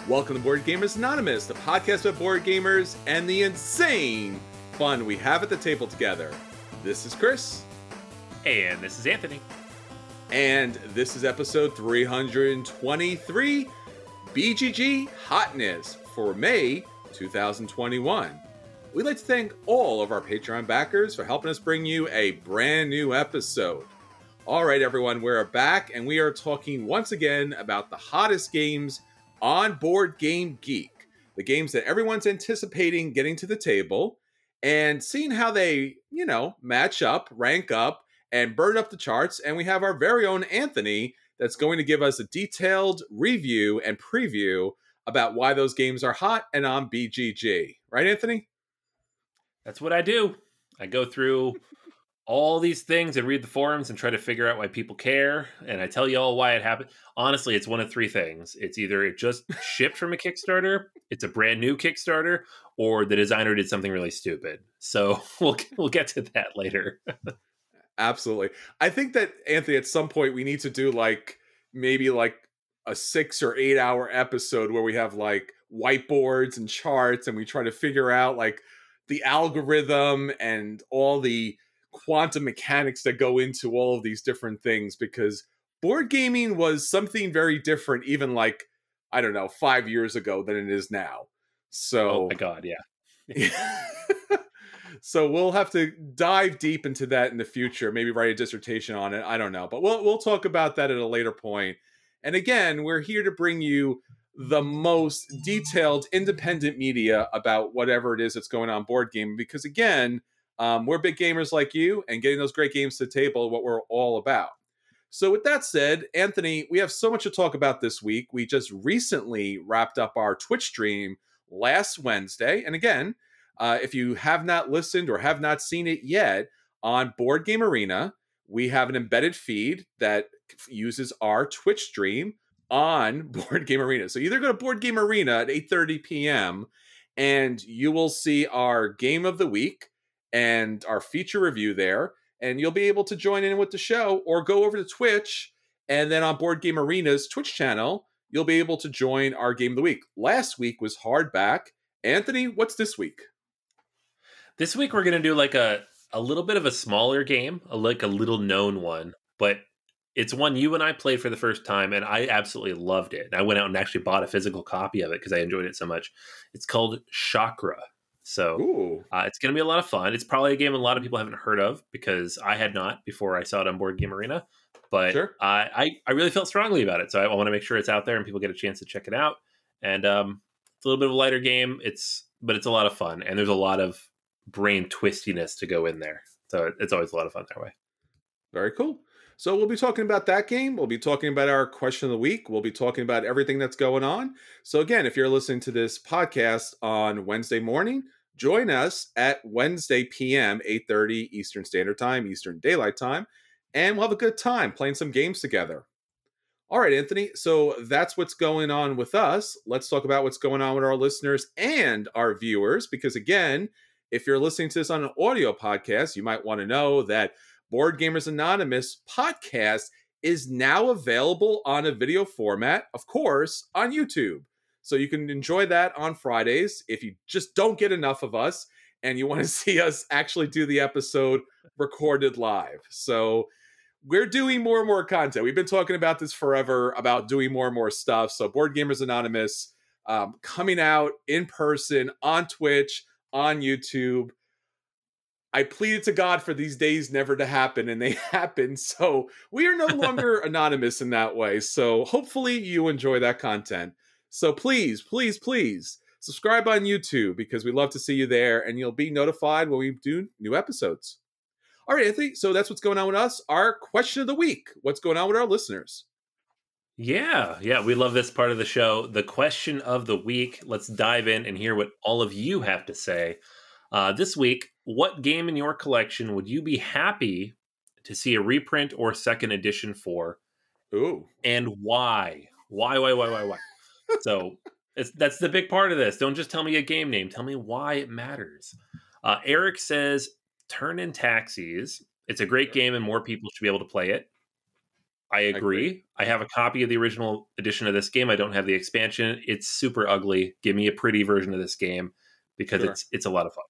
Welcome to Board Gamers Anonymous, the podcast about board gamers and the insane fun we have at the table together. This is Chris. And this is Anthony. And this is episode 323, BGG Hotness for May 2021. We'd like to thank all of our Patreon backers for helping us bring you a brand new episode. All right, everyone, we're back and we are talking once again about the hottest games on Board Game Geek, the games that everyone's anticipating getting to the table and seeing how they, match up, rank up, and burn up the charts. And we have our very own Anthony that's going to give us a detailed review and preview about why those games are hot and on BGG. Right, Anthony? That's what I do. I go through all these things and read the forums and try to figure out why people care. And I tell you all why it happened. Honestly, it's one of three things. It's either it just shipped from a Kickstarter, it's a brand new Kickstarter, or the designer did something really stupid. So we'll get to that later. Absolutely. I think that, Anthony, at some point we need to do maybe a 6 or 8 hour episode where we have whiteboards and charts and we try to figure out the algorithm and all the quantum mechanics that go into all of these different things, because board gaming was something very different even 5 years ago than it is now. So oh my God, yeah. So we'll have to dive deep into that in the future, maybe write a dissertation on it. I don't know, but we'll talk about that at a later point. And again, we're here to bring you the most detailed independent media about whatever it is that's going on board gaming, because again, we're big gamers like you, and getting those great games to the table, what we're all about. So with that said, Anthony, we have so much to talk about this week. We just recently wrapped up our Twitch stream last Wednesday. And again, if you have not listened or have not seen it yet, on Board Game Arena, we have an embedded feed that uses our Twitch stream on Board Game Arena. So either go to Board Game Arena at 8:30 p.m. and you will see our game of the week and our feature review there, and you'll be able to join in with the show, or go over to Twitch, and then on Board Game Arena's Twitch channel, you'll be able to join our game of the week. Last week was Hardback. Anthony, what's this week? This week we're going to do a little bit of a smaller game, a little known one, but it's one you and I played for the first time, and I absolutely loved it. I went out and actually bought a physical copy of it because I enjoyed it so much. It's called Chakra. So it's going to be a lot of fun. It's probably a game a lot of people haven't heard of, because I had not before I saw it on Board Game Arena. But sure. I really felt strongly about it. So I want to make sure it's out there and people get a chance to check it out. And it's a little bit of a lighter game. But it's a lot of fun. And there's a lot of brain twistiness to go in there. So it's always a lot of fun that way. Very cool. So we'll be talking about that game. We'll be talking about our question of the week. We'll be talking about everything that's going on. So again, if you're listening to this podcast on Wednesday morning, join us at Wednesday p.m., 8:30 Eastern Standard Time, Eastern Daylight Time, and we'll have a good time playing some games together. All right, Anthony, so that's what's going on with us. Let's talk about what's going on with our listeners and our viewers, because again, if you're listening to this on an audio podcast, you might want to know that Board Gamers Anonymous podcast is now available on a video format, of course, on YouTube. So you can enjoy that on Fridays if you just don't get enough of us and you want to see us actually do the episode recorded live. So we're doing more and more content. We've been talking about this forever, about doing more and more stuff. So Board Gamers Anonymous coming out in person on Twitch, on YouTube. I pleaded to God for these days never to happen, and they happen. So we are no longer anonymous in that way. So hopefully you enjoy that content. So please, please, please subscribe on YouTube, because we love to see you there, and you'll be notified when we do new episodes. All right, Anthony, so that's what's going on with us. Our question of the week. What's going on with our listeners? Yeah, we love this part of the show. The question of the week. Let's dive in and hear what all of you have to say. This week, what game in your collection would you be happy to see a reprint or second edition for? Ooh. And why? Why? So that's the big part of this. Don't just tell me a game name. Tell me why it matters. Eric says, Turn in Taxis. It's a great game and more people should be able to play it. I I agree. agree. I have a copy of the original edition of this game. I don't have the expansion. It's super ugly. Give me a pretty version of this game because Sure. it's a lot of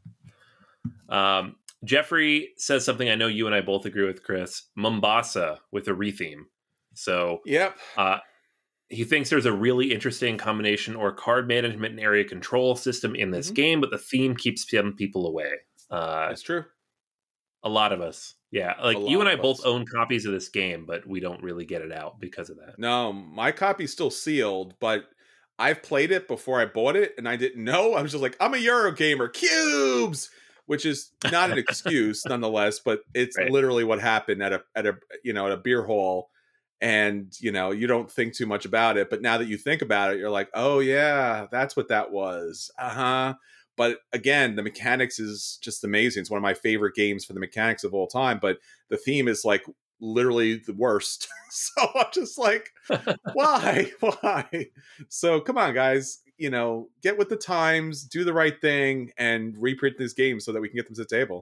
fun. Jeffrey says something I know you and I both agree with, Chris. Mombasa with a retheme. So Yep. he thinks there's a really interesting combination or card management and area control system in this game, but the theme keeps some people away. That's true. A lot of us. Yeah. A Like you lot and I of both us. own copies of this game, but we don't really get it out because of that. No, my copy's still sealed, but I've played it before I bought it, and I didn't know. I was just like, I'm a Euro gamer, cubes, which is not an excuse, nonetheless. But it's Right. literally what happened at a beer hall, and you don't think too much about it. But now that you think about it, you're like, oh yeah, that's what that was. But again, the mechanics is just amazing. It's one of my favorite games for the mechanics of all time. But the theme is like literally the worst. So I'm just like, why? Why? So come on, guys. Get with the times, do the right thing, and reprint this game so that we can get them to the table.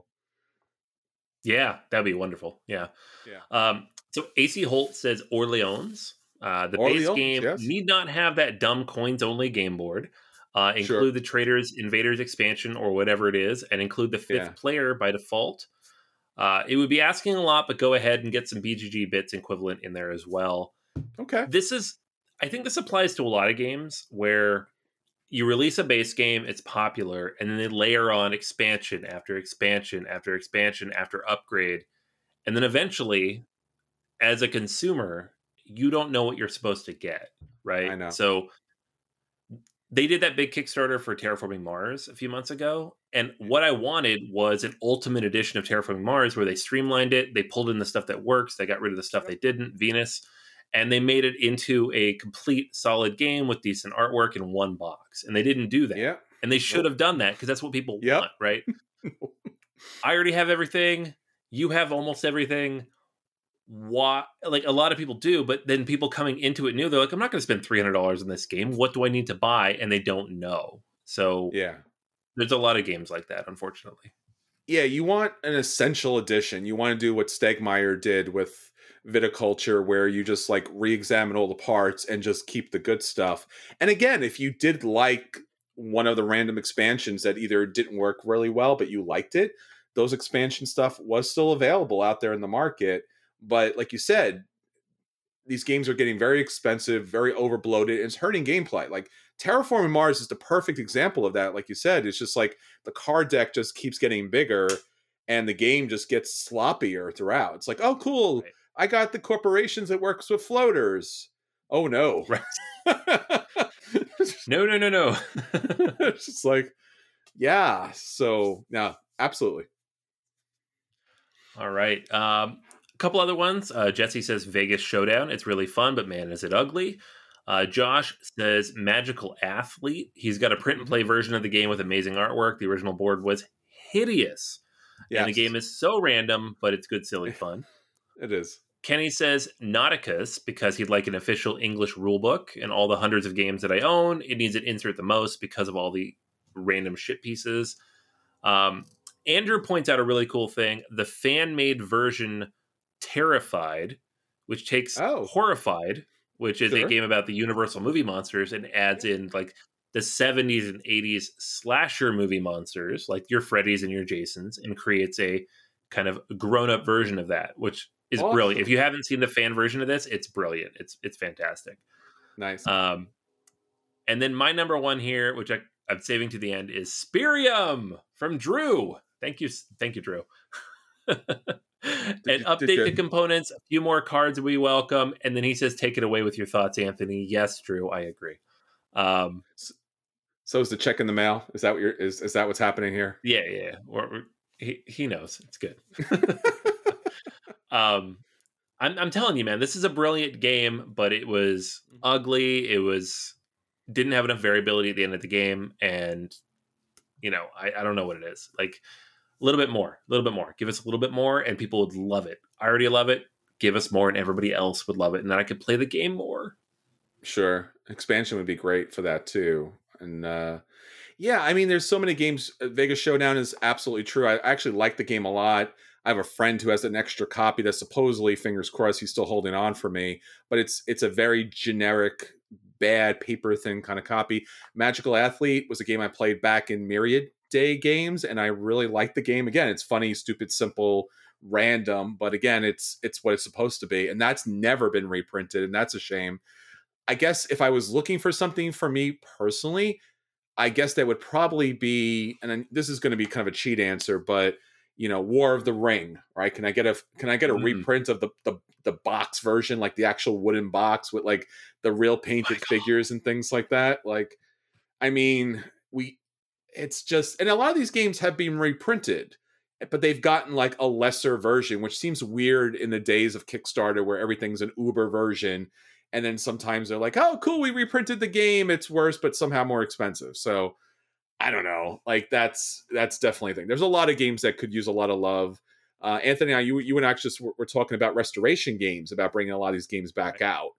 Yeah, that'd be wonderful. Yeah. Yeah. So AC Holt says Orleans. The base Orleans, game yes. need not have that dumb coins only game board. Sure. Include the Traders Invaders expansion or whatever it is, and include the fifth Yeah. player by default. It would be asking a lot, but go ahead and get some BGG bits equivalent in there as well. Okay. I think this applies to a lot of games where you release a base game, it's popular, and then they layer on expansion after expansion after expansion after upgrade. And then eventually, as a consumer, you don't know what you're supposed to get, right? I know. So they did that big Kickstarter for Terraforming Mars a few months ago. And what I wanted was an ultimate edition of Terraforming Mars where they streamlined it. They pulled in the stuff that works. They got rid of the stuff they didn't, Venus. And they made it into a complete solid game with decent artwork in one box. And they didn't do that. Yeah. And they should have done that because that's what people want, right? I already have everything. You have almost everything. Why? Like a lot of people do, but then people coming into it new, they're like, I'm not going to spend $300 in this game. What do I need to buy? And they don't know. So Yeah. there's a lot of games like that, unfortunately. Yeah, you want an essential edition. You want to do what Stegmeyer did with Viticulture, where you just like re-examine all the parts and just keep the good stuff. And again, if you did like one of the random expansions that either didn't work really well, but you liked it, those expansion stuff was still available out there in the market. But like you said, these games are getting very expensive, very overbloated, and it's hurting gameplay. Like Terraforming Mars is the perfect example of that. Like you said, it's just like the card deck just keeps getting bigger and the game just gets sloppier throughout. It's like, oh, cool. Right. I got the corporations that works with floaters. Oh, no. Right. No. It's just like, yeah. So, no, absolutely. All right. A couple other ones. Jesse says Vegas Showdown. It's really fun, but man, is it ugly. Josh says Magical Athlete. He's got a print and play version of the game with amazing artwork. The original board was hideous. Yes. And the game is so random, but it's good, silly fun. It is. Kenny says Nauticus because he'd like an official English rule book, and all the hundreds of games that I own, it needs an insert the most because of all the random shit pieces. Andrew points out a really cool thing. The fan-made version Terrified, which takes Horrified, which is a game about the Universal movie monsters, and adds in like the 70s and 80s slasher movie monsters, like your Freddys and your Jasons, and creates a kind of grown-up version of that, which is brilliant. If you haven't seen the fan version of this, it's brilliant. It's fantastic. Nice. And then my number one here, which I'm saving to the end, is Spirium from Drew. Thank you, Drew. And update the components. A few more cards we welcome. And then he says, "Take it away with your thoughts, Anthony." Yes, Drew, I agree. So is the check in the mail? Is that what is that what's happening here? Yeah. Or he knows it's good. I'm telling you, man, this is a brilliant game, but it was ugly. It didn't have enough variability at the end of the game, and I don't know what it is. Like a little bit more. Give us a little bit more, and people would love it. I already love it. Give us more, and everybody else would love it, and then I could play the game more. Sure, expansion would be great for that too, and yeah, I mean, there's so many games. Vegas Showdown is absolutely true. I actually like the game a lot. I have a friend who has an extra copy that supposedly, fingers crossed, he's still holding on for me. But it's a very generic, bad, paper thin kind of copy. Magical Athlete was a game I played back in Myriad Day games, and I really liked the game. Again, it's funny, stupid, simple, random, but again, it's what it's supposed to be, and that's never been reprinted, and that's a shame. I guess if I was looking for something for me personally, I guess that would probably be, and this is going to be kind of a cheat answer, but War of the Ring, right? Can I get a reprint of the box version, like the actual wooden box with like the real painted figures and things like that? Like, I mean, it's just, and a lot of these games have been reprinted, but they've gotten like a lesser version, which seems weird in the days of Kickstarter where everything's an Uber version. And then sometimes they're like, oh, cool, we reprinted the game. It's worse, but somehow more expensive. So I don't know. Like that's definitely a thing. There's a lot of games that could use a lot of love. Anthony, you and I just were talking about restoration games, about bringing a lot of these games back out.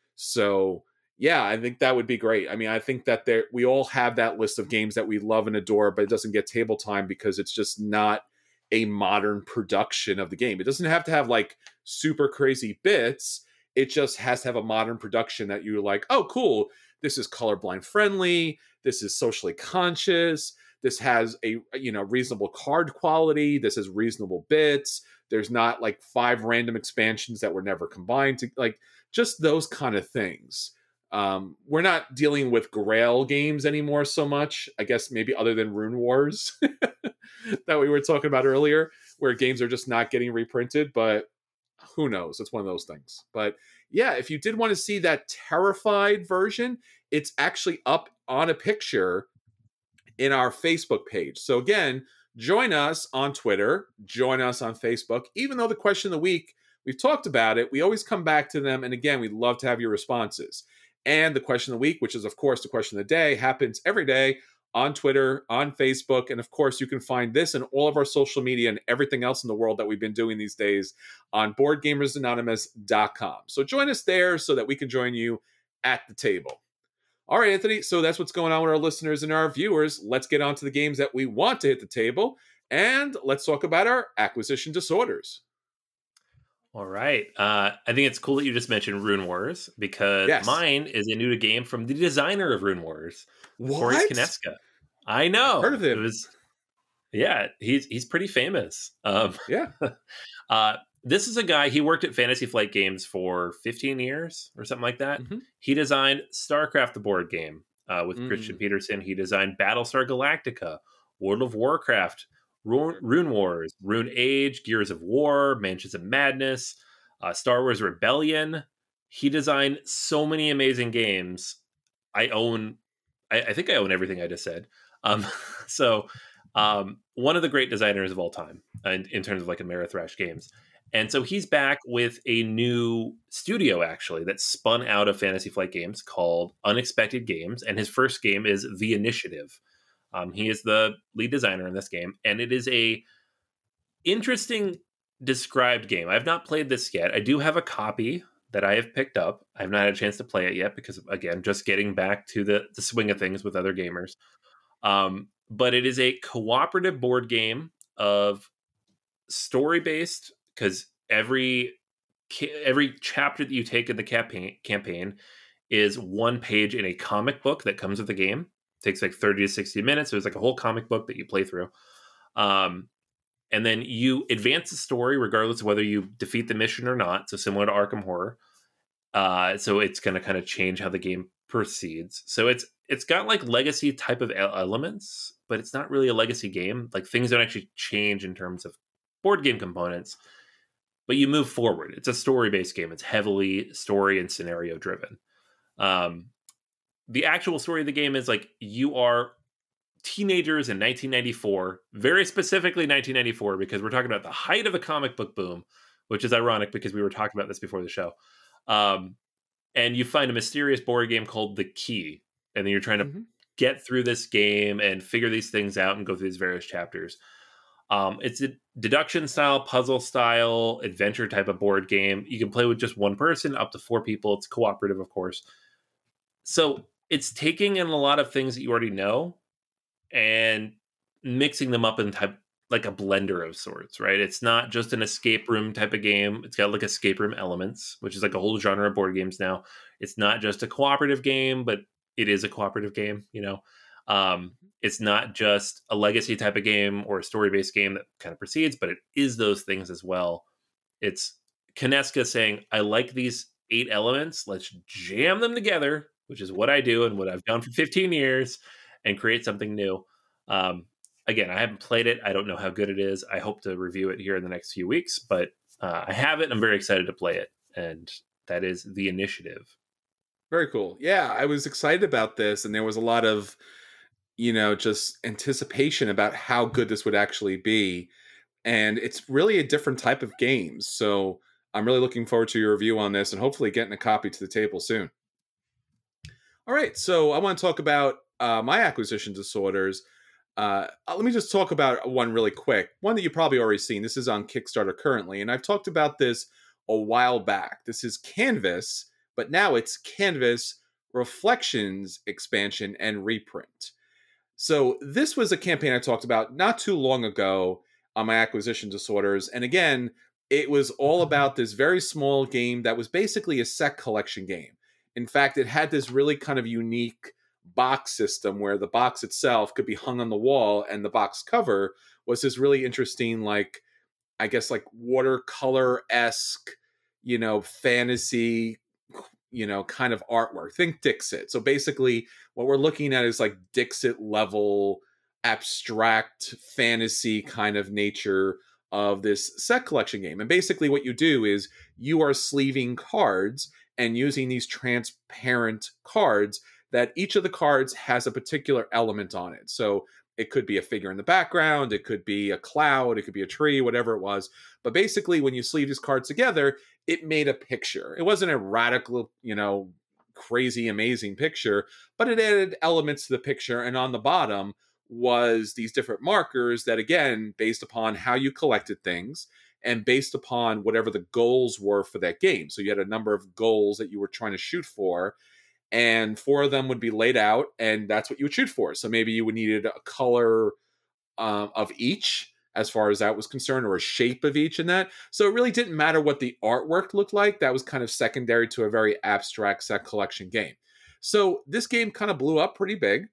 So yeah, I think that would be great. I mean, I think that we all have that list of games that we love and adore, but it doesn't get table time because it's just not a modern production of the game. It doesn't have to have like super crazy bits. It just has to have a modern production that you're like, oh, cool. This is colorblind friendly. This is socially conscious. This has a reasonable card quality. This has reasonable bits. There's not like 5 random expansions that were never combined to like just those kind of things. We're not dealing with Grail games anymore so much, I guess maybe other than Rune Wars that we were talking about earlier, where games are just not getting reprinted, but who knows? It's one of those things. But yeah, if you did want to see that Terrified version, it's actually up on a picture in our Facebook page. So again, join us on Twitter, join us on Facebook. Even though the question of the week, we've talked about it, we always come back to them. And again, we'd love to have your responses. And the question of the week, which is, of course, the question of the day, happens every day on Twitter, on Facebook. And of course, you can find this and all of our social media and everything else in the world that we've been doing these days on BoardGamersAnonymous.com. So join us there so that we can join you at the table. All right, Anthony. So that's what's going on with our listeners and our viewers. Let's get on to the games that we want to hit the table. And let's talk about our acquisition disorders. All right. I think it's cool that you just mentioned Rune Wars because mine is a new game from the designer of Rune Wars, Corey Konieczka. I know. I've heard of him. He's pretty famous. Yeah. This is a guy, he worked at Fantasy Flight Games for 15 years or something like that. Mm-hmm. He designed StarCraft, the board game, with Christian Peterson. He designed Battlestar Galactica, World of Warcraft, Rune Wars, Rune Age, Gears of War, Mansions of Madness, Star Wars Rebellion. He designed so many amazing games. I think I own everything I just said. One of the great designers of all time in terms of like Ameritrash games. And so he's back with a new studio, actually, that spun out of Fantasy Flight Games called Unexpected Games. And his first game is The Initiative. He is the lead designer in this game. And it is a interesting described game. I've not played this yet. I do have a copy that I have picked up. I have not had a chance to play it yet because, again, just getting back to the swing of things with other gamers. But it is a cooperative board game of story-based, because every chapter that you take in the campaign is one page in a comic book that comes with the game. It takes like 30 to 60 minutes. So it's like a whole comic book that you play through. And then you advance the story regardless of whether you defeat the mission or not. So similar to Arkham Horror. So it's going to kind of change how the game proceeds. So it's got like legacy type of elements, but it's not really a legacy game. Like things don't actually change in terms of board game components, but you move forward. It's a story-based game. It's heavily story and scenario driven. The actual story of the game is like you are teenagers in 1994, very specifically 1994, because we're talking about the height of the comic book boom, which is ironic because we were talking about this before the show. And you find a mysterious board game called The Key, and then you're trying to get through this game and figure these things out and go through these various chapters. It's a deduction style, puzzle style, adventure type of board game. You can play with just one person, up to 4 people. It's cooperative, of course. So it's taking in a lot of things that you already know and mixing them up in like a blender of sorts, right? It's not just an escape room type of game. It's got like escape room elements, which is like a whole genre of board games now. It's not just a cooperative game, but it is a cooperative game, you know. It's not just a legacy type of game or a story based game that kind of proceeds, but it is those things as well. It's Kineska saying, I like these 8 elements. Let's jam them together, which is what I do and what I've done for 15 years, and create something new. Um, Again, I haven't played it. I don't know how good it is. I hope to review it here in the next few weeks, but I have it. And I'm very excited to play it. And that is The Initiative. Very cool. Yeah, I was excited about this, and there was a lot of, just anticipation about how good this would actually be. And it's really a different type of game. So I'm really looking forward to your review on this and hopefully getting a copy to the table soon. All right, so I want to talk about my acquisition disorders. Let me just talk about one really quick. One that you've probably already seen. This is on Kickstarter currently, and I've talked about this a while back. This is Canvas, but now it's Canvas Reflections expansion and reprint. So this was a campaign I talked about not too long ago on my acquisition disorders. And again, it was all about this very small game that was basically a set collection game. In fact, it had this really kind of unique box system where the box itself could be hung on the wall and the box cover was this really interesting, like, I guess, like watercolor-esque, fantasy, kind of artwork. Think Dixit. So basically what we're looking at is like Dixit level abstract fantasy kind of nature of this set collection game. And basically what you do is you are sleeving cards and using these transparent cards that each of the cards has a particular element on it. So it could be a figure in the background, it could be a cloud, it could be a tree, whatever it was. But basically, when you sleeve these cards together, it made a picture. It wasn't a radical, crazy, amazing picture, but it added elements to the picture. And on the bottom was these different markers that, again, based upon how you collected things and based upon whatever the goals were for that game. So you had a number of goals that you were trying to shoot for, and 4 of them would be laid out, and that's what you would shoot for. So maybe you would need a color of each as far as that was concerned, or a shape of each in that. So it really didn't matter what the artwork looked like. That was kind of secondary to a very abstract set collection game. So this game kind of blew up pretty big.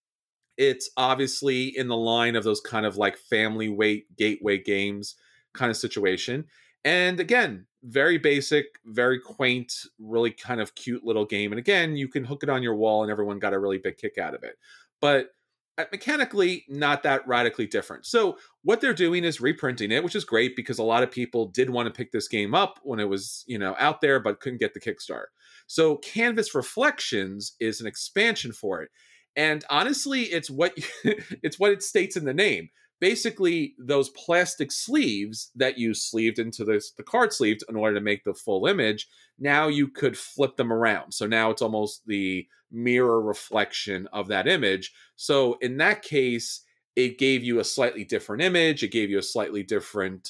It's obviously in the line of those kind of like family weight gateway games kind of situation. And again, very basic, very quaint, really kind of cute little game. And again, you can hook it on your wall and everyone got a really big kick out of it. But mechanically, not that radically different. So what they're doing is reprinting it, which is great because a lot of people did want to pick this game up when it was, out there, but couldn't get the Kickstarter. So Canvas Reflections is an expansion for it. And honestly, it's what it's what it states in the name. Basically, those plastic sleeves that you sleeved into the card sleeves in order to make the full image, now you could flip them around. So now it's almost the mirror reflection of that image. So in that case, it gave you a slightly different image. It gave you a slightly different,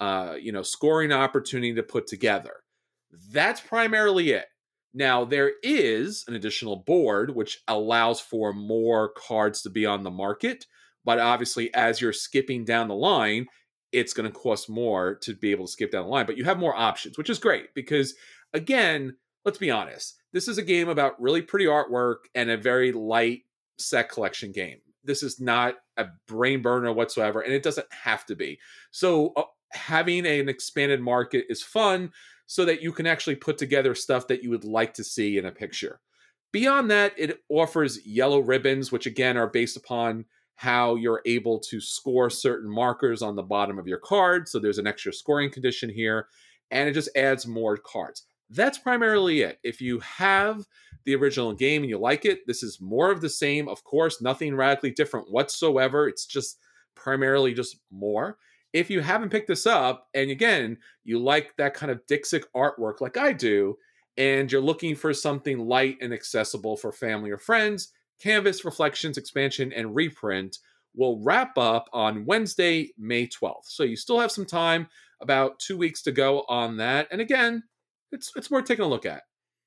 scoring opportunity to put together. That's primarily it. Now, there is an additional board which allows for more cards to be on the market. But obviously, as you're skipping down the line, it's going to cost more to be able to skip down the line. But you have more options, which is great because, again, let's be honest. This is a game about really pretty artwork and a very light set collection game. This is not a brain burner whatsoever, and it doesn't have to be. So having an expanded market is fun so that you can actually put together stuff that you would like to see in a picture. Beyond that, it offers yellow ribbons, which again are based upon how you're able to score certain markers on the bottom of your card. So there's an extra scoring condition here, and it just adds more cards. That's primarily it. If you have the original game and you like it, this is more of the same. Of course, nothing radically different whatsoever. It's just primarily just more. If you haven't picked this up, and again, you like that kind of Dixit artwork like I do, and you're looking for something light and accessible for family or friends, Canvas Reflections expansion and reprint will wrap up on Wednesday, May 12th. So you still have some time, about 2 weeks to go on that. And again, it's worth taking a look at.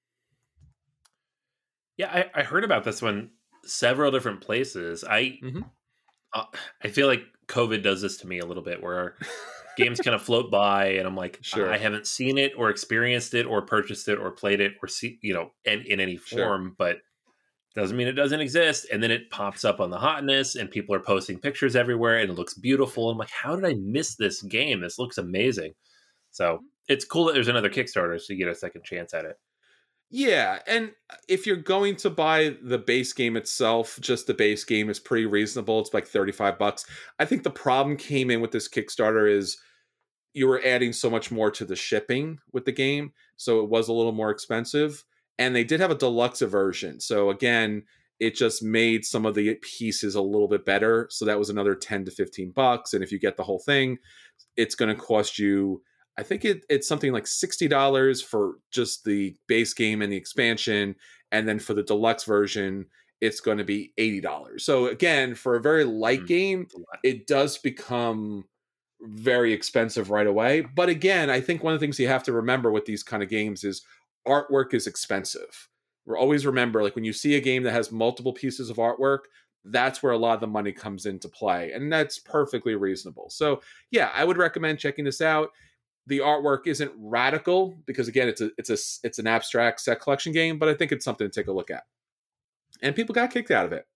Yeah, I heard about this one several different places. I feel like COVID does this to me a little bit, where games kind of float by, and I'm like, Sure. I haven't seen it or experienced it or purchased it or played it or see, in any Sure. form, but doesn't mean it doesn't exist. And then it pops up on the hotness, and people are posting pictures everywhere, and it looks beautiful. I'm like, how did I miss this game? This looks amazing. So it's cool that there's another Kickstarter, so you get a second chance at it. Yeah, and if you're going to buy the base game itself, just the base game is pretty reasonable. It's like $35. I think the problem came in with this Kickstarter is you were adding so much more to the shipping with the game, so it was a little more expensive. And they did have a deluxe version. So again, it just made some of the pieces a little bit better. So that was another 10 to $15. And if you get the whole thing, it's going to cost you, I think it's something like $60 for just the base game and the expansion. And then for the deluxe version, it's going to be $80. So again, for a very light game, it does become very expensive right away. But again, I think one of the things you have to remember with these kind of games is artwork is expensive. Always remember, like when you see a game that has multiple pieces of artwork, that's where a lot of the money comes into play. And that's perfectly reasonable. So yeah, I would recommend checking this out. The artwork isn't radical because again, it's an abstract set collection game, but I think it's something to take a look at. And people got kicked out of it.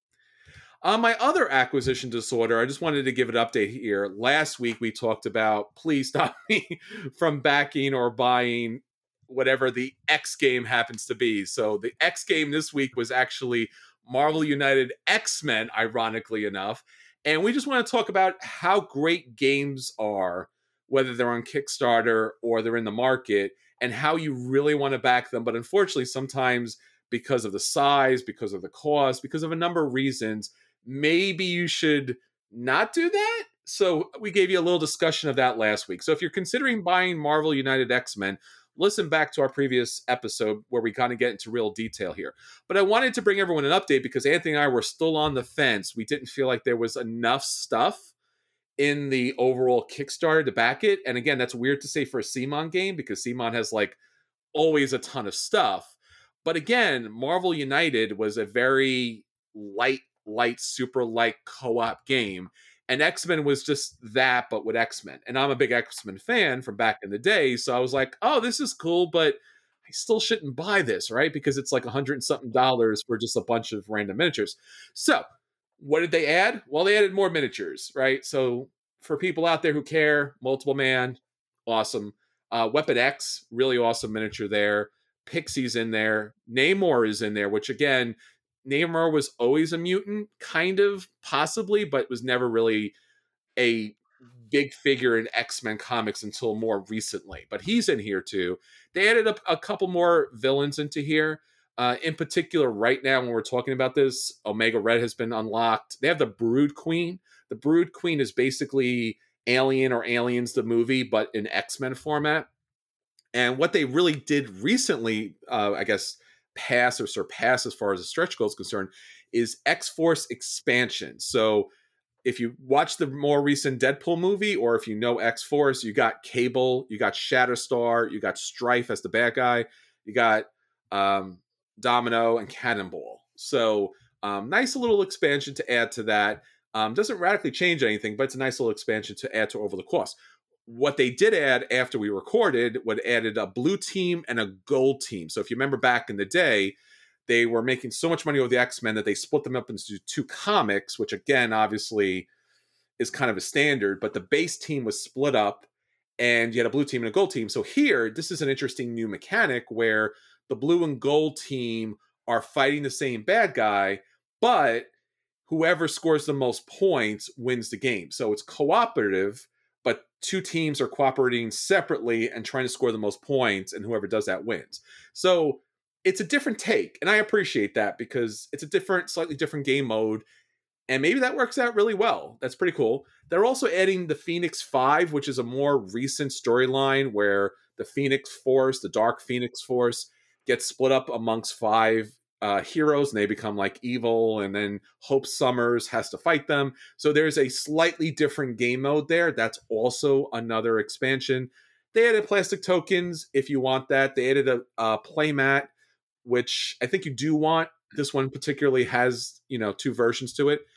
On my other acquisition disorder, I just wanted to give an update here. Last week we talked about please stop me from backing or buying whatever the X game happens to be. So the X game this week was actually Marvel United X-Men, ironically enough. And we just want to talk about how great games are, whether they're on Kickstarter or they're in the market, and how you really want to back them. But unfortunately, sometimes because of the size, because of the cost, because of a number of reasons, maybe you should not do that. So we gave you a little discussion of that last week. So if you're considering buying Marvel United X-Men, listen back to our previous episode where we kind of get into real detail here. But I wanted to bring everyone an update because Anthony and I were still on the fence. We didn't feel like there was enough stuff in the overall Kickstarter to back it. And again, that's weird to say for a CMON game because CMON has like always a ton of stuff. But again, Marvel United was a very light, super light co-op game. And X-Men was just that, but with X-Men. And I'm a big X-Men fan from back in the day. So I was like, oh, this is cool, but I still shouldn't buy this, right? Because it's like $100 and something for just a bunch of random miniatures. So what did they add? Well, they added more miniatures, right? So for people out there who care, Multiple Man, awesome. Weapon X, really awesome miniature there. Pixie's in there. Namor is in there, which again, Namor was always a mutant, kind of, possibly, but was never really a big figure in X-Men comics until more recently. But he's in here too. They added a couple more villains into here. In particular, right now when we're talking about this, Omega Red has been unlocked. They have the Brood Queen. The Brood Queen is basically Alien or Aliens the movie, but in X-Men format. And what they really did recently, I guess, pass or surpass as far as the stretch goal is concerned, is X-Force expansion. So if you watch the more recent Deadpool movie, or if you know X-Force, you got Cable, you got Shatterstar, you got Strife as the bad guy, you got Domino and Cannonball. So nice little expansion to add to that. Doesn't radically change anything, but it's a nice little expansion to add to over the course. What they did add after we recorded, added a blue team and a gold team. So if you remember back in the day, they were making so much money with the X-Men that they split them up into two comics, which again, obviously is kind of a standard, but the base team was split up and you had a blue team and a gold team. So here, this is an interesting new mechanic where the blue and gold team are fighting the same bad guy, but whoever scores the most points wins the game. So it's cooperative, but two teams are cooperating separately and trying to score the most points, and whoever does that wins. So it's a different take, and I appreciate that because it's a slightly different game mode, and maybe that works out really well. That's pretty cool. They're also adding the Phoenix 5, which is a more recent storyline where the Phoenix Force, the Dark Phoenix Force, gets split up amongst 5 heroes, and they become like evil, and then Hope Summers has to fight them. So there's a slightly different game mode there. That's also another expansion. They added plastic tokens if you want that. They added a playmat, which I think you do want. This one particularly has, 2 versions to it.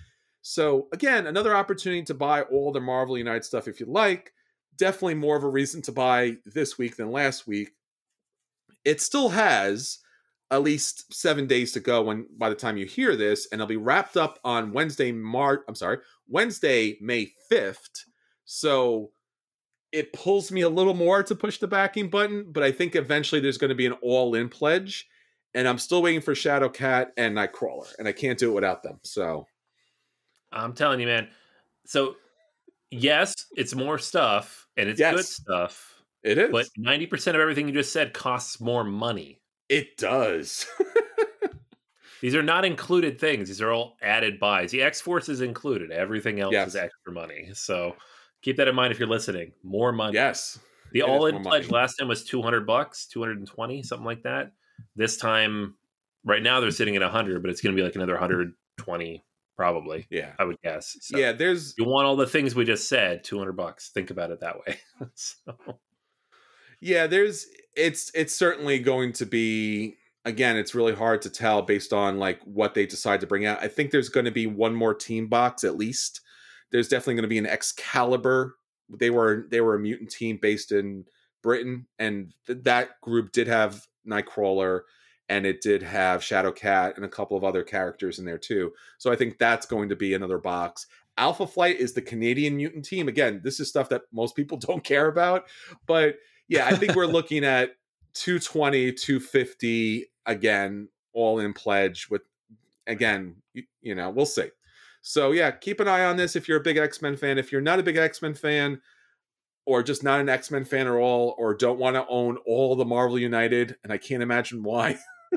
So again, another opportunity to buy all the Marvel United stuff if you like. Definitely more of a reason to buy this week than last week. It still has at least 7 days to go when by the time you hear this, and it'll be wrapped up on Wednesday, May 5th. So it pulls me a little more to push the backing button, but I think eventually there's going to be an all-in pledge, and I'm still waiting for Shadowcat and Nightcrawler, and I can't do it without them. So I'm telling you, man. So yes, it's more stuff and it's good stuff. It is. But 90% of everything you just said costs more money. It does. These are not included things. These are all added buys. The X-Force is included. Everything else is extra money. So keep that in mind if you're listening. More money. Yes. The all-in pledge last time was $200, $220, something like that. This time, right now they're sitting at 100, but it's going to be like another 120 probably. Yeah, I would guess. So yeah, you want all the things we just said, $200. Think about it that way. So. Yeah, it's certainly going to be, again, it's really hard to tell based on like what they decide to bring out. I think there's going to be one more team box at least. There's definitely going to be an Excalibur. They were a mutant team based in Britain, and that group did have Nightcrawler, and it did have Shadowcat and a couple of other characters in there too. So I think that's going to be another box. Alpha Flight is the Canadian mutant team. Again, this is stuff that most people don't care about, but yeah, I think we're looking at 220, 250 again, all in pledge with, again, we'll see. So yeah, keep an eye on this if you're a big X-Men fan. If you're not a big X-Men fan, or just not an X-Men fan at all, or don't want to own all the Marvel United, and I can't imagine why.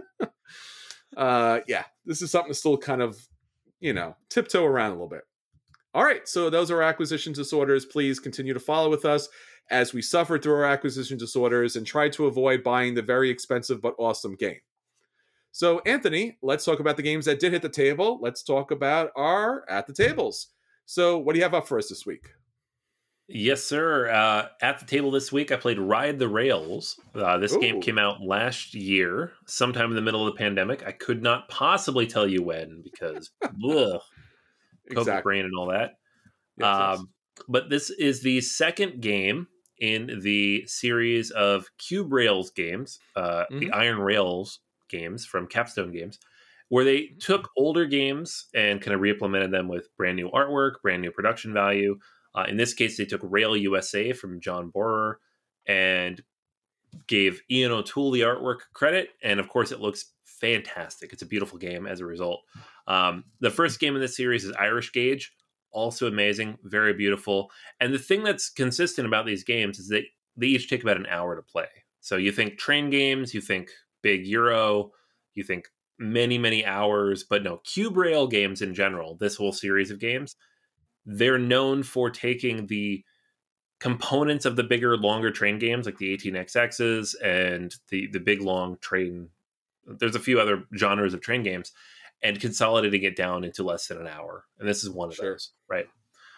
Yeah, this is something to still kind of, tiptoe around a little bit. All right, so those are acquisition disorders. Please continue to follow with us as we suffer through our acquisition disorders and try to avoid buying the very expensive but awesome game. So, Anthony, let's talk about the games that did hit the table. Let's talk about our At the Tables. So, what do you have up for us this week? Yes, sir. At the table this week, I played Ride the Rails. This game came out last year, sometime in the middle of the pandemic. I could not possibly tell you when because COVID brain and all that. Yes. But this is the second game in the series of Cube Rails games, the Iron Rails games from Capstone Games, where they took older games and kind of re-implemented them with brand new artwork, brand new production value. In this case, they took Rail USA from John Borer and gave Ian O'Toole the artwork credit. And of course, it looks fantastic. It's a beautiful game as a result. The first game in this series is Irish Gauge. Also amazing, very beautiful. And the thing that's consistent about these games is that they each take about an hour to play. So you think train games, you think big Euro, you think many, many hours. But no, Cube Rail games in general, this whole series of games, they're known for taking the components of the bigger, longer train games like the 18XXs and the big, long train. There's a few other genres of train games and consolidating it down into less than an hour. And this is one of those, right?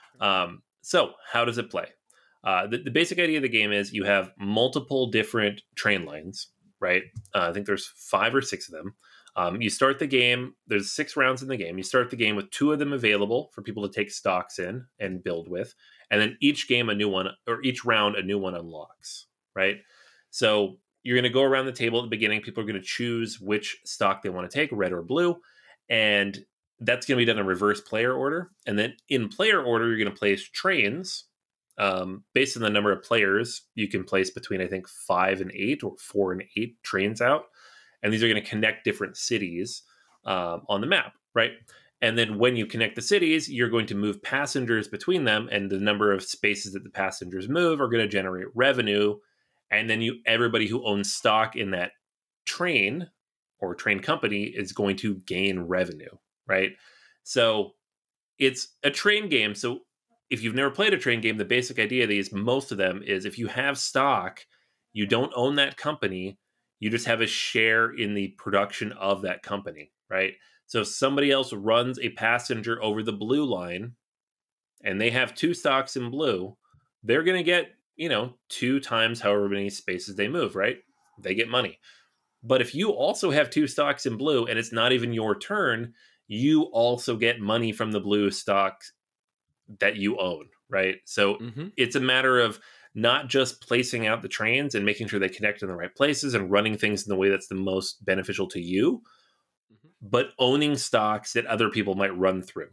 So how does it play? The basic idea of the game is you have multiple different train lines, right? I think there's 5 or 6 of them. You start the game, there's 6 rounds in the game. You start the game with 2 of them available for people to take stocks in and build with. And then each round, a new one unlocks, right? So you're going to go around the table at the beginning. People are going to choose which stock they want to take, red or blue. And that's going to be done in reverse player order. And then in player order, you're going to place trains. Based on the number of players, you can place between, I think, 5 and 8 or 4 and 8 trains out. And these are going to connect different cities on the map, right? And then when you connect the cities, you're going to move passengers between them. And the number of spaces that the passengers move are going to generate revenue. And then everybody who owns stock in that train or train company is going to gain revenue, right? So it's a train game. So if you've never played a train game, the basic idea of these, most of them, is if you have stock, you don't own that company. You just have a share in the production of that company, right? So if somebody else runs a passenger over the blue line and they have 2 stocks in blue, they're going to get, 2 times however many spaces they move, right? They get money. But if you also have 2 stocks in blue and it's not even your turn, you also get money from the blue stocks that you own, right? So Mm-hmm. it's a matter of not just placing out the trains and making sure they connect in the right places and running things in the way that's the most beneficial to you, Mm-hmm. but owning stocks that other people might run through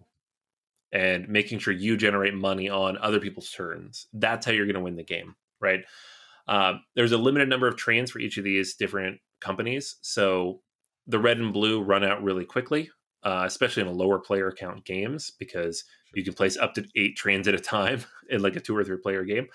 and making sure you generate money on other people's turns. That's how you're going to win the game, right? There's a limited number of trains for each of these different companies. So the red and blue run out really quickly, especially in a lower player count games, because Sure. you can place up to 8 trains at a time in like a 2 or 3 player game.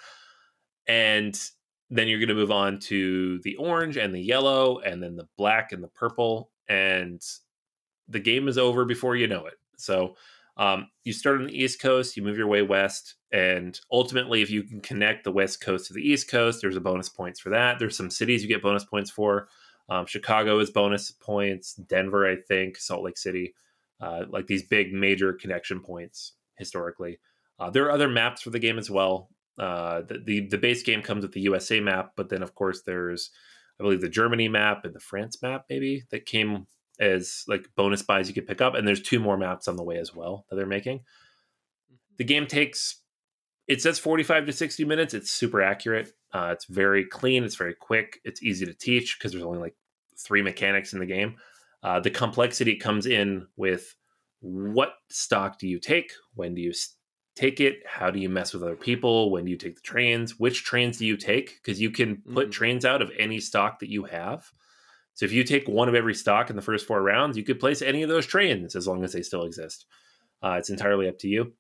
And then you're going to move on to the orange and the yellow, and then the black and the purple. And the game is over before you know it. So you start on the East Coast, you move your way west, and ultimately, if you can connect the West Coast to the East Coast, there's a bonus points for that. There's some cities you get bonus points for. Chicago is bonus points. Denver, I think, Salt Lake City, like these big major connection points historically. There are other maps for the game as well. The base game comes with the USA map, but then of course there's, I believe, the Germany map and the France map maybe that came as like bonus buys you could pick up, and there's 2 more maps on the way as well that they're making. The game takes, it says 45 to 60 minutes. It's super accurate. It's very clean. It's very quick. It's easy to teach because there's only like 3 mechanics in the game. The complexity comes in with what stock do you take? When do you take it? How do you mess with other people? When do you take the trains? Which trains do you take? Because you can put Mm-hmm. trains out of any stock that you have. So if you take one of every stock in the first 4 rounds, you could place any of those trains as long as they still exist. It's entirely up to you.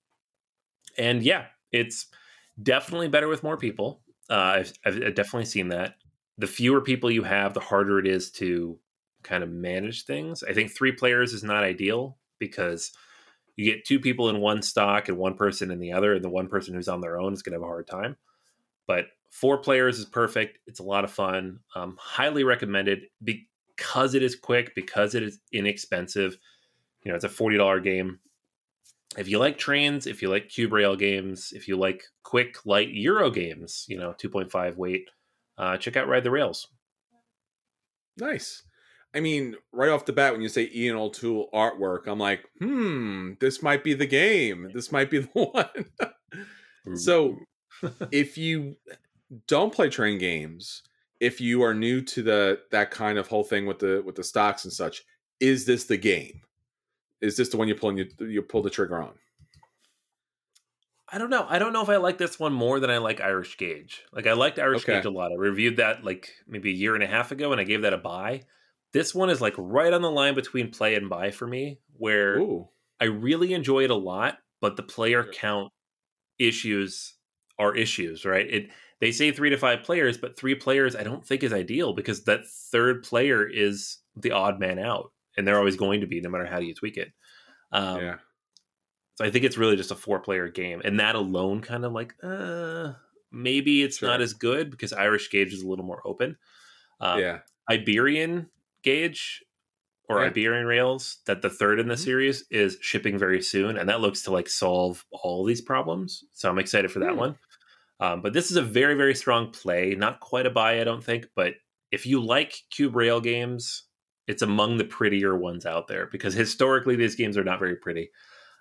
And yeah, it's definitely better with more people. I've definitely seen that. The fewer people you have, the harder it is to kind of manage things. I think 3 players is not ideal because you get 2 people in one stock and 1 person in the other, and the 1 person who's on their own is going to have a hard time. But 4 players is perfect. It's a lot of fun. Highly recommended because it is quick, because it is inexpensive. You know, it's a $40 game. If you like trains, if you like cube rail games, if you like quick, light Euro games, 2.5 weight, check out Ride the Rails. Nice. I mean, right off the bat, when you say Ian O'Toole artwork, I'm like, this might be the game. This might be the one. So, if you don't play train games, if you are new to that kind of whole thing with the stocks and such, is this the game? Is this the one you pull the trigger on? I don't know. I don't know if I like this one more than I like Irish Gauge. Like, I liked Irish Okay. Gauge a lot. I reviewed that like maybe a year and a half ago, and I gave that a buy. This one is like right on the line between play and buy for me, where Ooh. I really enjoy it a lot, but the player Sure. count issues are issues, right? They say 3 to 5 players, but 3 players I don't think is ideal because that third player is the odd man out, and they're always going to be, no matter how you tweak it. Yeah. So I think it's really just a 4-player game, and that alone kind of like, maybe it's not Sure. as good because Irish Gauge is a little more open. Yeah. Iberian Gauge or Yeah. Iberian Rails, that the third in the Mhm. series is shipping very soon, and that looks to like solve all these problems. So I'm excited for that one. But this is a very, very strong play. Not quite a buy, I don't think, but if you like cube rail games, it's among the prettier ones out there because historically these games are not very pretty.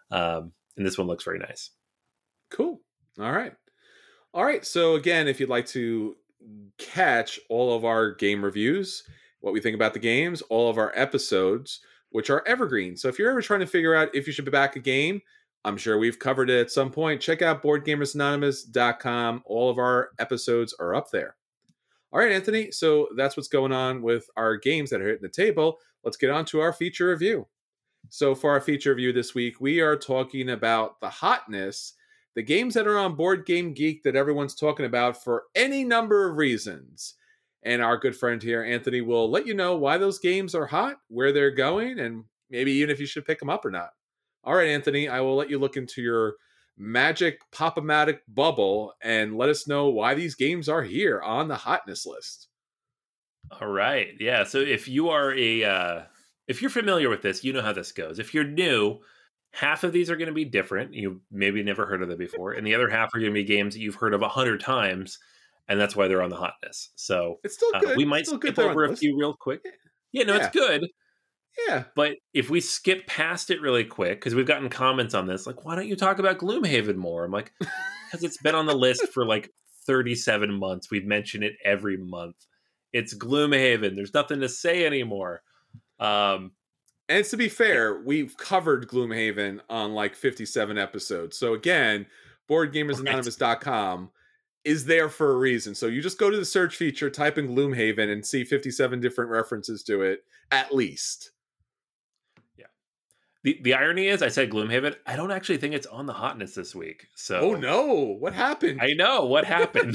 And this one looks very nice. Cool. All right. All right. So again, if you'd like to catch all of our game reviews, what we think about the games, all of our episodes, which are evergreen. So if you're ever trying to figure out if you should back a game, I'm sure we've covered it at some point. Check out boardgamersanonymous.com. All of our episodes are up there. All right, Anthony. So that's what's going on with our games that are hitting the table. Let's get on to our feature review. So for our feature review this week, we are talking about the hotness, the games that are on Board Game Geek that everyone's talking about for any number of reasons. And our good friend here, Anthony, will let you know why those games are hot, where they're going, and maybe even if you should pick them up or not. All right, Anthony, I will let you look into your magic pop-o-matic bubble and let us know why these games are here on the hotness list. All right. Yeah. So if you are if you're familiar with this, you know how this goes. If you're new, half of these are going to be different. You maybe never heard of them before, and the other half are going to be games that you've heard of 100 times, and that's why they're on the hotness. So It's still good. we It's might still good skip there on over the a list. few real quick. Yeah, no, it's Yeah. good. Yeah. But if we skip past it really quick, because we've gotten comments on this, like, why don't you talk about Gloomhaven more? I'm like, because it's been on the list for like 37 months. We've mentioned it every month. It's Gloomhaven. There's nothing to say anymore. And to be fair, we've covered Gloomhaven on like 57 episodes. So again, BoardGamersAnonymous.com is there for a reason. So you just go to the search feature, type in Gloomhaven, and see 57 different references to it, at least. Yeah. The irony is, I said Gloomhaven. I don't actually think it's on the hotness this week. So, oh no, what happened? I know what happened.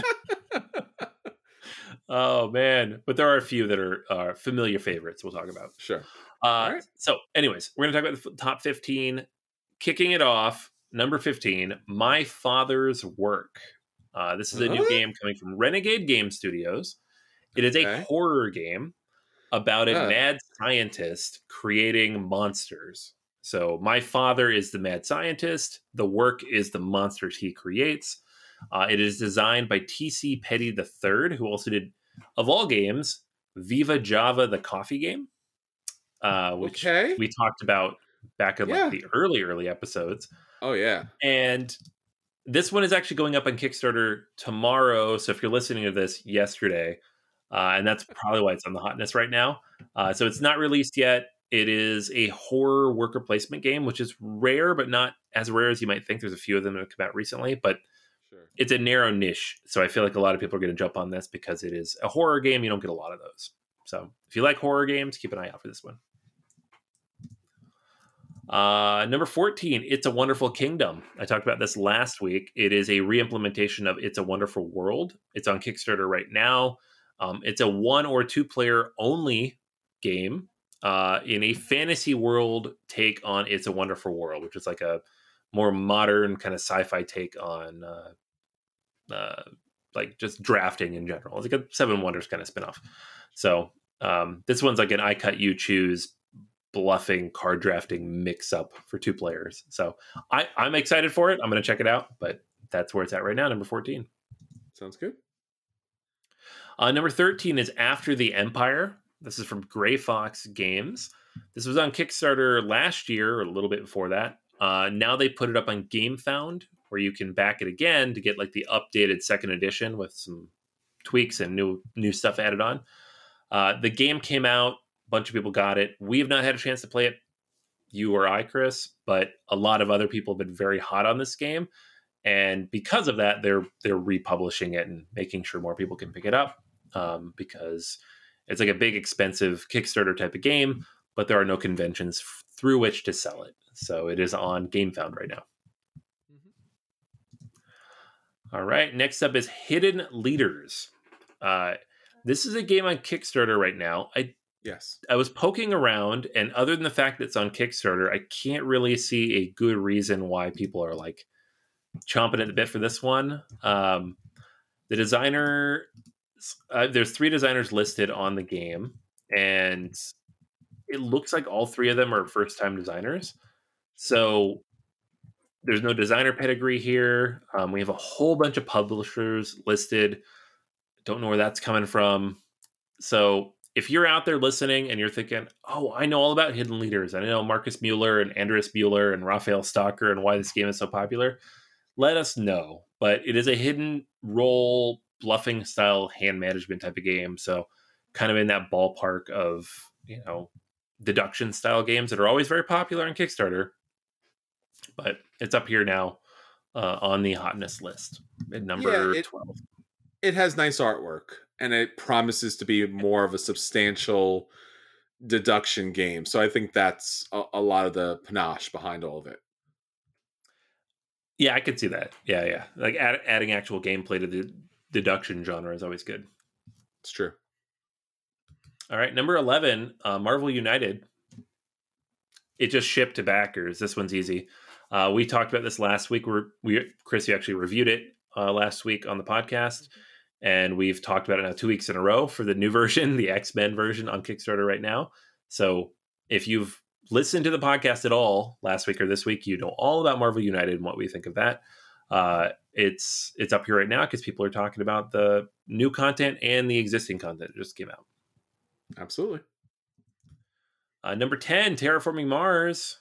Oh man, but there are a few that are familiar favorites. We'll talk about. Sure. All right. So, anyways, we're going to talk about the top 15. Kicking it off, number 15, My Father's Work. This is a new game coming from Renegade Game Studios. It is a horror game about a mad scientist creating monsters. So my father is the mad scientist. The work is the monsters he creates. It is designed by T.C. Petty III, who also did, of all games, Viva Java, the coffee game, which we talked about back in like the early episodes. Oh, yeah. And this one is actually going up on Kickstarter tomorrow. So if you're listening to this yesterday, and that's probably why it's on the hotness right now. So it's not released yet. It is a horror worker placement game, which is rare, but not as rare as you might think. There's a few of them that have come out recently, but it's a narrow niche. So I feel like a lot of people are going to jump on this because it is a horror game. You don't get a lot of those. So if you like horror games, keep an eye out for this one. Number 14, It's a Wonderful Kingdom. I talked about this last week. It is a re-implementation of It's a Wonderful World. It's on Kickstarter right now. It's a 1 or 2 player only game in a fantasy world take on It's a Wonderful World, which is like a more modern kind of sci-fi take on like just drafting in general. It's like a Seven Wonders kind of spinoff. So this one's like an I cut you choose bluffing card drafting mix up for 2 players. So I'm excited for it. I'm going to check it out, but that's where it's at right now. Number 14. Sounds good. Number 13 is After the Empire. This is from Gray Fox Games. This was on Kickstarter last year or a little bit before that. Now they put it up on GameFound, where you can back it again to get like the updated second edition with some tweaks and new stuff added on. The game came out. A bunch of people got it. We have not had a chance to play it, you or I, Chris, but a lot of other people have been very hot on this game. And because of that, they're republishing it and making sure more people can pick it up because it's like a big, expensive Kickstarter type of game, but there are no conventions through which to sell it. So it is on GameFound right now. Mm-hmm. All right. Next up is Hidden Leaders. This is a game on Kickstarter right now. I was poking around, and other than the fact that it's on Kickstarter, I can't really see a good reason why people are like chomping at the bit for this one. The designer, there's 3 designers listed on the game, and it looks like all 3 of them are first-time designers. So there's no designer pedigree here. We have a whole bunch of publishers listed. Don't know where that's coming from. So if you're out there listening and you're thinking, oh, I know all about Hidden Leaders. I know Marcus Mueller and Andreas Mueller and Raphael Stalker and why this game is so popular. Let us know. But it is a hidden role bluffing style hand management type of game. So kind of in that ballpark of, deduction style games that are always very popular on Kickstarter. But it's up here now on the hotness list at number 12. It has nice artwork, and it promises to be more of a substantial deduction game. So I think that's a lot of the panache behind all of it. Yeah, I could see that. Yeah. Like adding actual gameplay to the deduction genre is always good. It's true. All right, number 11, Marvel United. It just shipped to backers. This one's easy. We talked about this last week. Chris, you actually reviewed it last week on the podcast. And we've talked about it now 2 weeks in a row for the new version, the X-Men version on Kickstarter right now. So if you've listened to the podcast at all last week or this week, you know all about Marvel United and what we think of that. It's up here right now because people are talking about the new content and the existing content that just came out. Absolutely. Number 10, Terraforming Mars.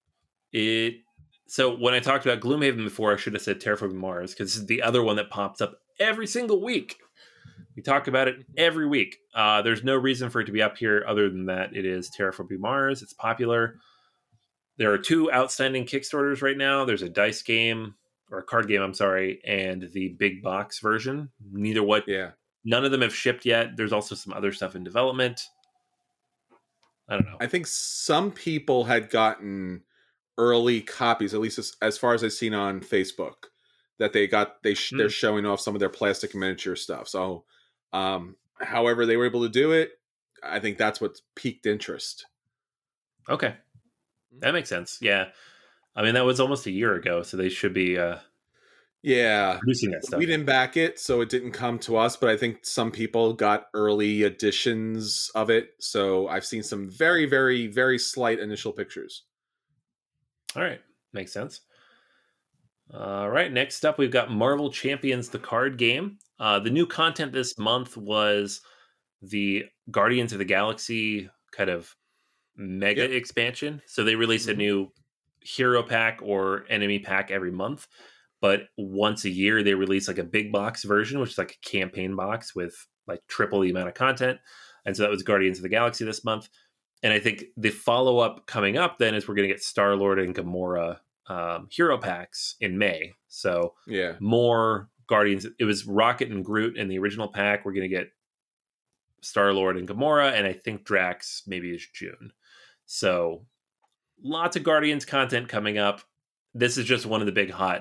So when I talked about Gloomhaven before, I should have said Terraforming Mars because this is the other one that pops up every single week. We talk about it every week. There's no reason for it to be up here other than that it is Terraforming Mars. It's popular. There are 2 outstanding Kickstarters right now. There's a dice game, or a card game, I'm sorry, and the big box version. None of them have shipped yet. There's also some other stuff in development. I don't know. I think some people had gotten early copies, at least as far as I've seen on Facebook, that they're showing off some of their plastic miniature stuff. So, however they were able to do it, I think that's what piqued interest. Okay. That makes sense. Yeah. I mean, that was almost a year ago, so they should be producing that stuff. We didn't back it, so it didn't come to us, but I think some people got early editions of it. So I've seen some very, very, very slight initial pictures. All right. Makes sense. All right. Next up, we've got Marvel Champions, the card game. The new content this month was the Guardians of the Galaxy kind of mega expansion. So they release a new hero pack or enemy pack every month. But once a year, they release like a big box version, which is like a campaign box with like triple the amount of content. And so that was Guardians of the Galaxy this month. And I think the follow-up coming up then is we're going to get Star-Lord and Gamora hero packs in May. So more Guardians. It was Rocket and Groot in the original pack. We're going to get Star-Lord and Gamora, and I think Drax maybe is June. So lots of Guardians content coming up. This is just one of the big hot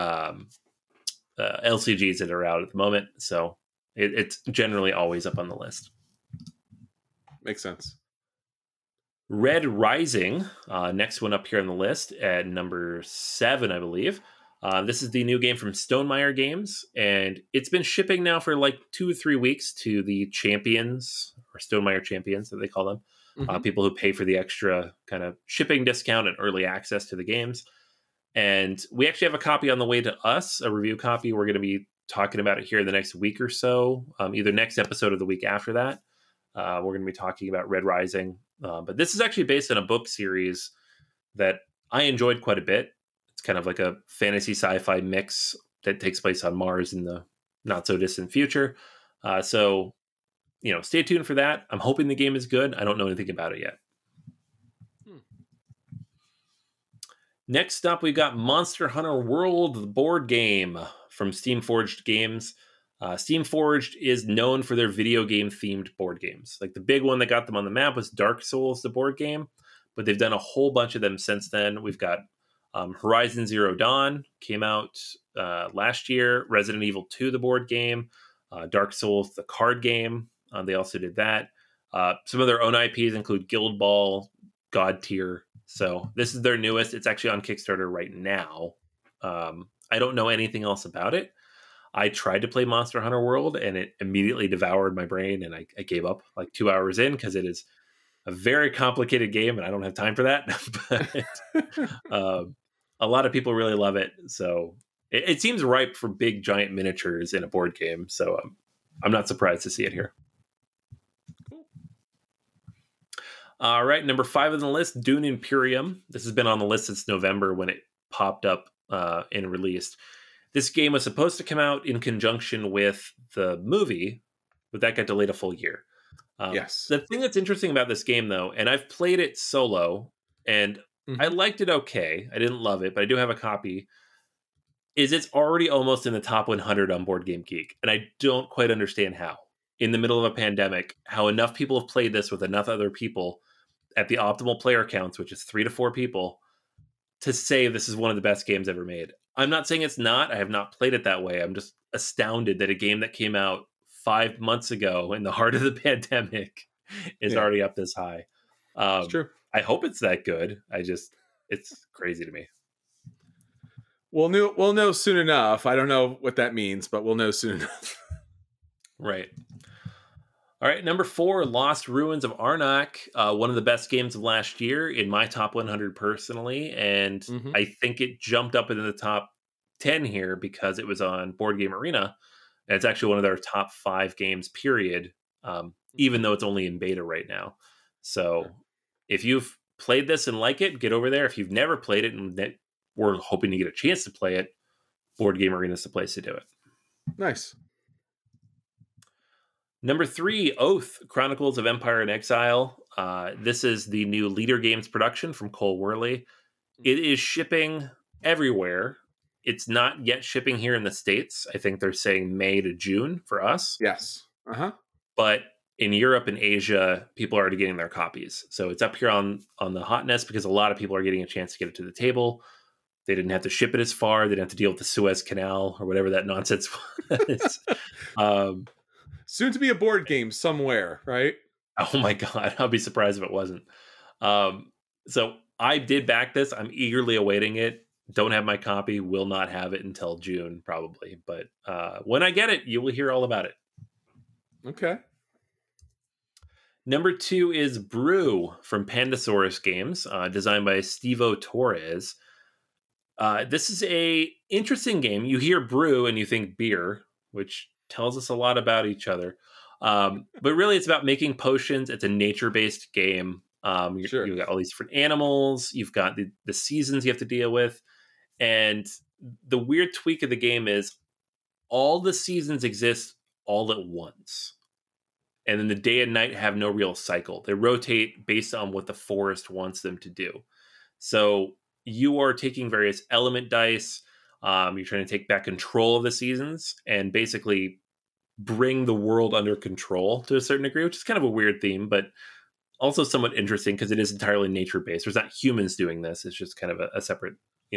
LCGs that are out at the moment. So it's generally always up on the list. Makes sense. Red Rising, next one up here on the list at number 7, I believe. This is the new game from Stonemaier Games, and it's been shipping now for like 2 or 3 weeks to the champions, or Stonemaier champions that they call them. People who pay for the extra kind of shipping discount and early access to the games. And we actually have a copy on the way to us, a review copy. We're going to be talking about it here in the next week or so, either next episode or the week after that. We're going to be talking about Red Rising. But this is actually based on a book series that I enjoyed quite a bit. It's kind of like a fantasy sci-fi mix that takes place on Mars in the not so distant future. So, stay tuned for that. I'm hoping the game is good. I don't know anything about it yet. Next up, we've got Monster Hunter World, the board game from Steamforged Games. Steamforged is known for their video game themed board games. Like the big one that got them on the map was Dark Souls, the board game, but they've done a whole bunch of them since then. We've got Horizon Zero Dawn came out last year, Resident Evil 2, the board game, Dark Souls, the card game. They also did that. Some of their own IPs include Guild Ball, God Tier. So this is their newest. It's actually on Kickstarter right now. I don't know anything else about it. I tried to play Monster Hunter World and it immediately devoured my brain, and I gave up like 2 hours in because it is a very complicated game and I don't have time for that. But a lot of people really love it. So it seems ripe for big giant miniatures in a board game. So I'm not surprised to see it here. Cool. All right, number 5 on the list, Dune Imperium. This has been on the list since November when it popped up and released. This game was supposed to come out in conjunction with the movie, but that got delayed a full year. Yes. The thing that's interesting about this game, though, and I've played it solo, and I liked it okay. I didn't love it, but I do have a copy, is it's already almost in the top 100 on Board Game Geek. And I don't quite understand how. In the middle of a pandemic, how enough people have played this with enough other people at the optimal player counts, which is 3 to 4 people, to say this is one of the best games ever made. I'm not saying it's not. I have not played it that way. I'm just astounded that a game that came out 5 months ago in the heart of the pandemic is already up this high. It's true. I hope it's that good. It's crazy to me. We'll know soon enough. I don't know what that means, but we'll know soon enough. Right. All right, number 4, Lost Ruins of Arnak, one of the best games of last year in my top 100 personally, and I think it jumped up into the top 10 here because it was on Board Game Arena, and it's actually one of their top 5 games, period, even though it's only in beta right now. So if you've played this and like it, get over there. If you've never played it and that we're hoping to get a chance to play it, Board Game Arena is the place to do it. Nice. Number 3, Oath, Chronicles of Empire and Exile. This is the new Leader Games production from Cole Worley. It is shipping everywhere. It's not yet shipping here in the States. I think they're saying May to June for us. Yes. But in Europe and Asia, people are already getting their copies. So it's up here on the hotness because a lot of people are getting a chance to get it to the table. They didn't have to ship it as far. They didn't have to deal with the Suez Canal or whatever that nonsense was. Soon to be a board game somewhere, right? Oh my God. I'll be surprised if it wasn't. So I did back this. I'm eagerly awaiting it. Don't have my copy. Will not have it until June, probably. But when I get it, you will hear all about it. Okay. Number 2 is Brew from Pandasaurus Games, designed by Stevo Torres. This is a interesting game. You hear brew and you think beer, which tells us a lot about each other. But really, it's about making potions. It's a nature-based game. Sure. You've got all these different animals. You've got the seasons you have to deal with. And the weird tweak of the game is all the seasons exist all at once. And then the day and night have no real cycle. They rotate based on what the forest wants them to do. So you are taking various element dice. You're trying to take back control of the seasons and basically bring the world under control to a certain degree, which is kind of a weird theme, but also somewhat interesting because it is entirely nature-based. There's not humans doing this. It's just kind of a separate,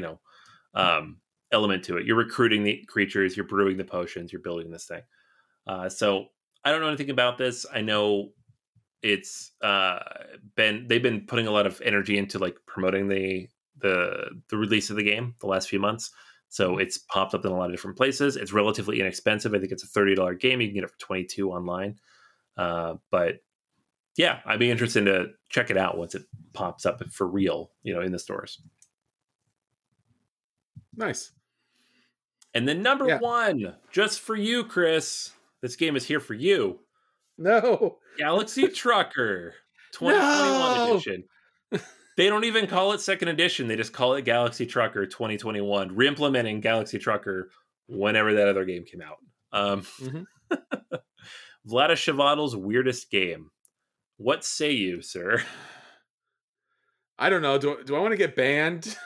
element to it. You're recruiting the creatures, you're brewing the potions, you're building this thing. So I don't know anything about this. I know it's they've been putting a lot of energy into like promoting the release of the game the last few months. So it's popped up in a lot of different places. It's relatively inexpensive. I think it's a $30 game. You can get it for $22 online. But yeah, I'd be interested to check it out once it pops up for real, in the stores. Nice. And then number 1, just for you, Chris. This game is here for you. No. Galaxy Trucker 2021 edition. They don't even call it second edition. They just call it Galaxy Trucker 2021, re-implementing Galaxy Trucker whenever that other game came out. Vlada Chvátil's weirdest game. What say you, sir? I don't know. Do I want to get banned?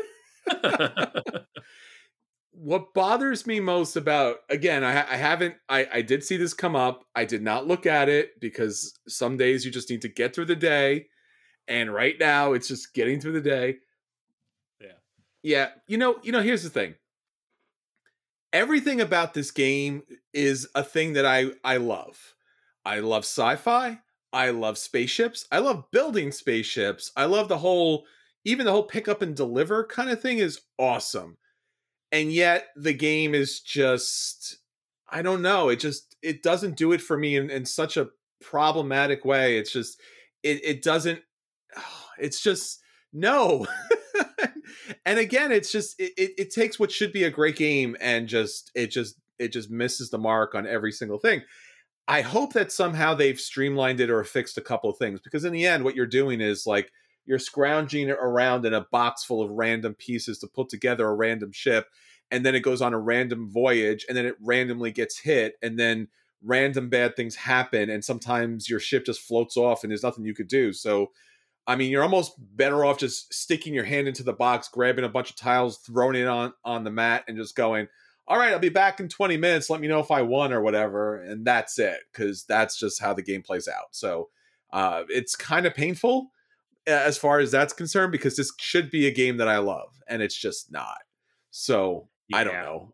What bothers me most about, again, I did see this come up. I did not look at it because some days you just need to get through the day. And right now it's just getting through the day. Yeah. Here's the thing. Everything about this game is a thing that I love. I love sci-fi. I love spaceships. I love building spaceships. I love the whole pick up and deliver kind of thing is awesome. And yet the game is just, I don't know. It doesn't do it for me in such a problematic way. It's just, it doesn't, it's just, no. And again, it's just, it takes what should be a great game and it just misses the mark on every single thing. I hope that somehow they've streamlined it or fixed a couple of things, because in the end, what you're doing is like, you're scrounging around in a box full of random pieces to put together a random ship, and then it goes on a random voyage, and then it randomly gets hit, and then random bad things happen, and sometimes your ship just floats off and there's nothing you could do. So, I mean, you're almost better off just sticking your hand into the box, grabbing a bunch of tiles, throwing it on the mat, and just going, all right, I'll be back in 20 minutes. Let me know if I won or whatever. And that's it, because that's just how the game plays out. So it's kind of painful as far as that's concerned, because this should be a game that I love, and it's just not. So I don't know.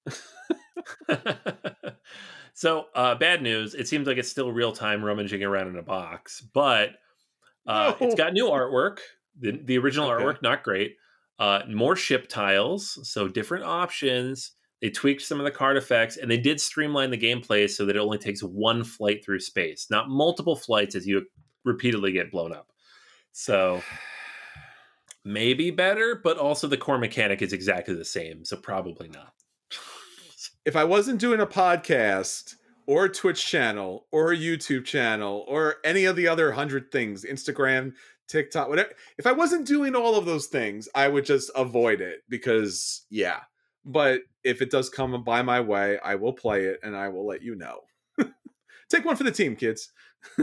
So bad news. It seems like it's still real time rummaging around in a box, but it's got new artwork. The original artwork, not great. More ship tiles, so different options. They tweaked some of the card effects, and they did streamline the gameplay so that it only takes one flight through space, not multiple flights as you repeatedly get blown up. So maybe better, but also the core mechanic is exactly the same, so probably not. If I wasn't doing a podcast or a Twitch channel or a YouTube channel or any of the other 100 things, Instagram, TikTok, whatever. If I wasn't doing all of those things, I would just avoid it because, yeah. But if it does come by my way, I will play it and I will let you know. Take one for the team, kids.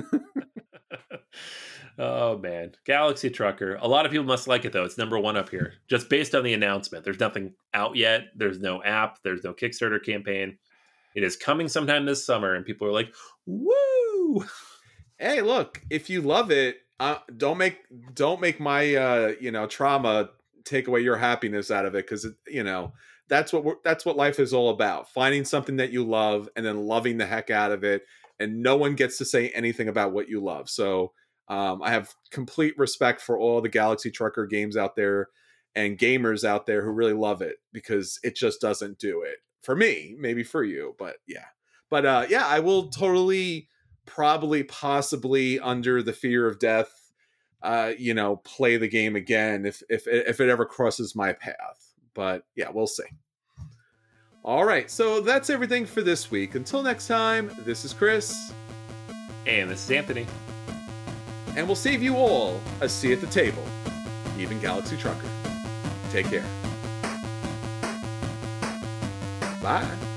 Oh man, Galaxy Trucker. A lot of people must like it though. It's number one up here, just based on the announcement. There's nothing out yet. There's no app. There's no Kickstarter campaign. It is coming sometime this summer, and people are like, "Woo!" Hey, look, if you love it, don't make my trauma take away your happiness out of it, because that's what life is all about: finding something that you love and then loving the heck out of it, and no one gets to say anything about what you love. So I have complete respect for all the Galaxy Trucker games out there and gamers out there who really love it, because it just doesn't do it for me. Maybe for you, but yeah. But I will totally, probably, possibly, under the fear of death, play the game again if it ever crosses my path. But yeah, we'll see. All right, so that's everything for this week. Until next time, this is Chris. And this is Anthony. And we'll save you all a seat at the table, even Galaxy Trucker. Take care. Bye.